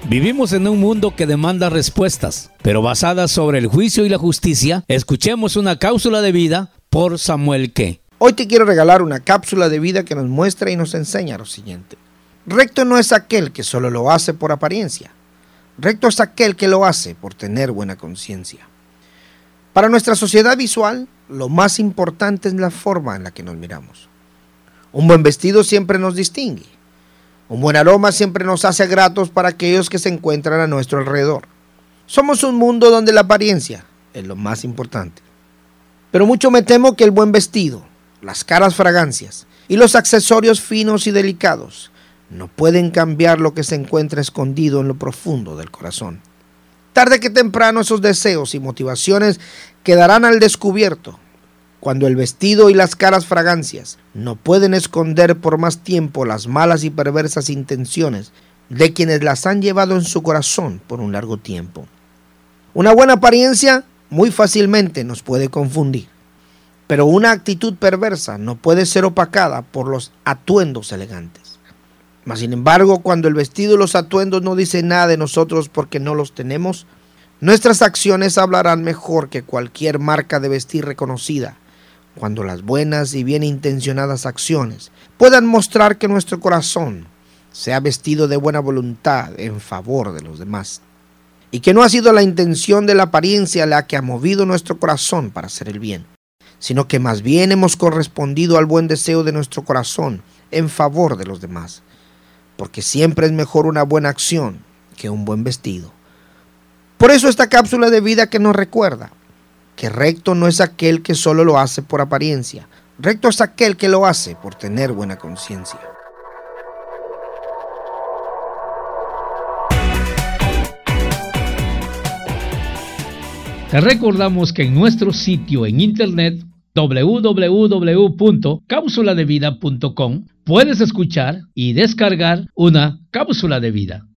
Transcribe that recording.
Vivimos en un mundo que demanda respuestas, pero basadas sobre el juicio y la justicia. Escuchemos una cápsula de vida por Samuel Ke. Hoy te quiero regalar una cápsula de vida que nos muestra y nos enseña lo siguiente. Recto no es aquel que solo lo hace por apariencia. Recto es aquel que lo hace por tener buena conciencia. Para nuestra sociedad visual, lo más importante es la forma en la que nos miramos. Un buen vestido siempre nos distingue. Un buen aroma siempre nos hace gratos para aquellos que se encuentran a nuestro alrededor. Somos un mundo donde la apariencia es lo más importante. Pero mucho me temo que el buen vestido, las caras fragancias y los accesorios finos y delicados no pueden cambiar lo que se encuentra escondido en lo profundo del corazón. Tarde que temprano esos deseos y motivaciones quedarán al descubierto, cuando el vestido y las caras fragancias no pueden esconder por más tiempo las malas y perversas intenciones de quienes las han llevado en su corazón por un largo tiempo. Una buena apariencia muy fácilmente nos puede confundir, pero una actitud perversa no puede ser opacada por los atuendos elegantes. Mas sin embargo, cuando el vestido y los atuendos no dicen nada de nosotros porque no los tenemos, nuestras acciones hablarán mejor que cualquier marca de vestir reconocida, cuando las buenas y bien intencionadas acciones puedan mostrar que nuestro corazón se ha vestido de buena voluntad en favor de los demás, y que no ha sido la intención de la apariencia la que ha movido nuestro corazón para hacer el bien, sino que más bien hemos correspondido al buen deseo de nuestro corazón en favor de los demás, porque siempre es mejor una buena acción que un buen vestido. Por eso esta cápsula de vida que nos recuerda que recto no es aquel que solo lo hace por apariencia. Recto es aquel que lo hace por tener buena conciencia. Te recordamos que en nuestro sitio en internet www.capsuladevida.com puedes escuchar y descargar una cápsula de vida.